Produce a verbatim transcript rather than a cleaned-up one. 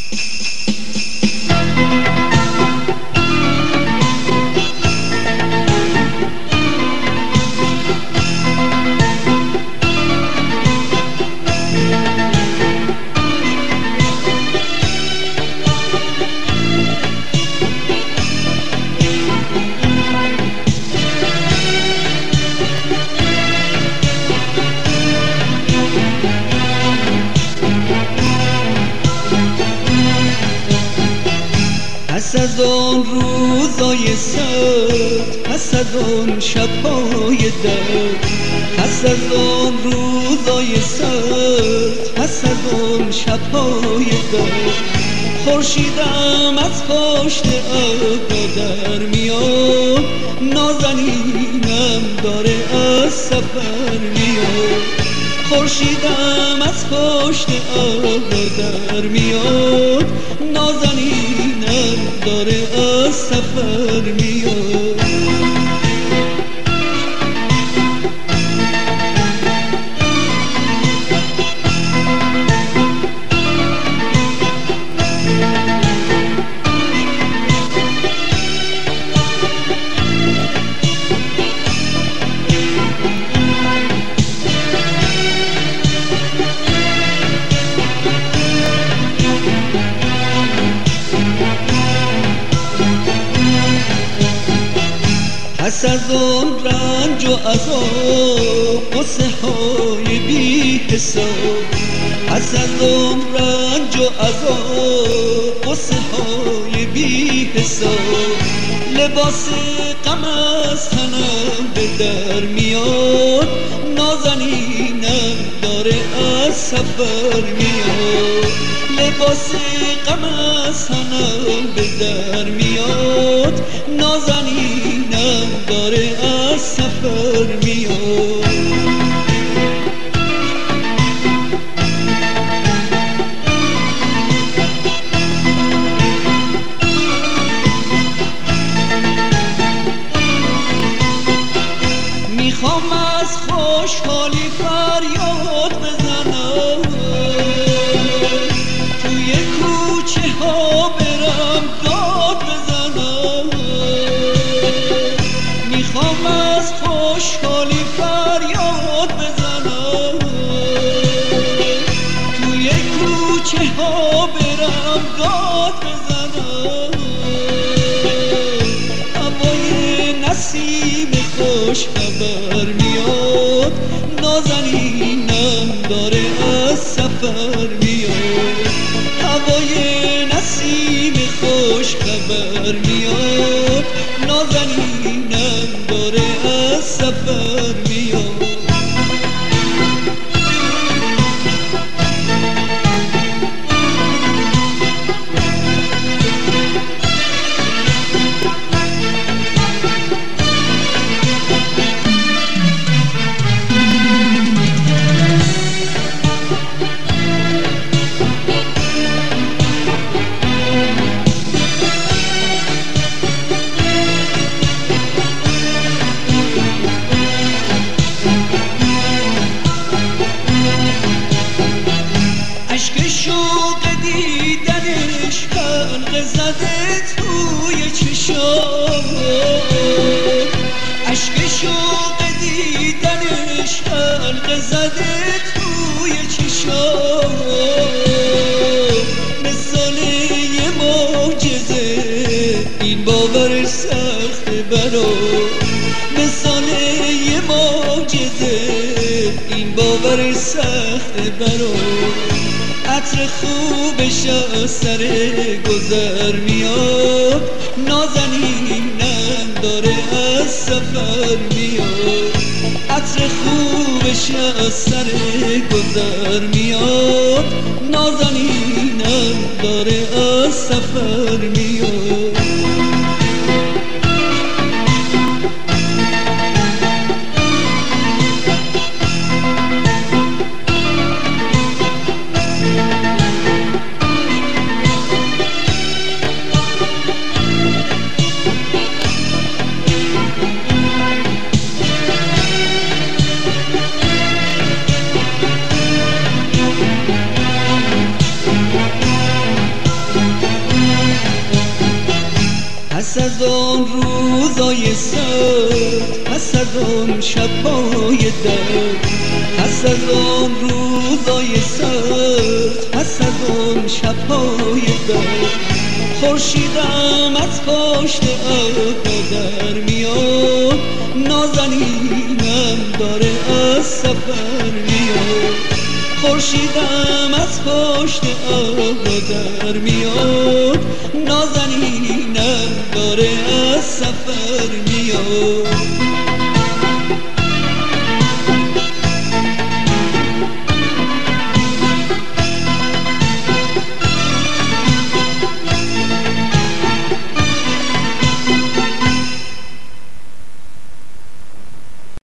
پس از آن روزای سرد، پس از آن شب‌های درد، پس از آن روزای سرد، پس از آن شب‌های درد، خورشیدم از پشت ابرها در میاد، نازنینم داره از سفر میاد. خورشیدم از پشت ابرها در میاد، نازنینم داره از سفر میاد. پس از آن رنج و عذاب، قصه های بی حساب، پس از آن رنج و عذاب، قصه های بی حساب، لباس غم از تنم به در میاد، نازنینم داره از سفر میاد. لباس غم از تنم به در میاد، نازنینم داره از سفر میاد. میخوام از خوشحالی فریاد بزنم، توی کوچه ها برم داد بزنم. میخوام از خوشحالی فریاد بزنم، توی کوچه ها برم داد بزنم. هوای نسیم خوش خبر میاد، نازنینم داره از سفر میاد. هوای نسیم خوش خبر میاد، نازنینم داره از سفر میاد. اشک شوق دیدنش حلقه زده توی چشام، اشک شوق دیدنش حلقه زده توی چشام. مثال یه معجزه این باور سخت برام، مثال یه معجزه این باور سخت برام. عطر خوبش از سر گذر میاد، نازنینم داره از سفر میاد. عطر خوبش از سر گذر میاد، نازنینم داره از سفر میاد. پس از آن روزای سرد، پس از آن شب‌های درد، پس از آن روزای سرد، پس از آن شب‌های درد، خورشیدم از پشت ابرها در میاد، نازنینم داره از سفر میاد. خورشیدم از پشت ابرها در میاد، نازنینم داره از سفر میاد.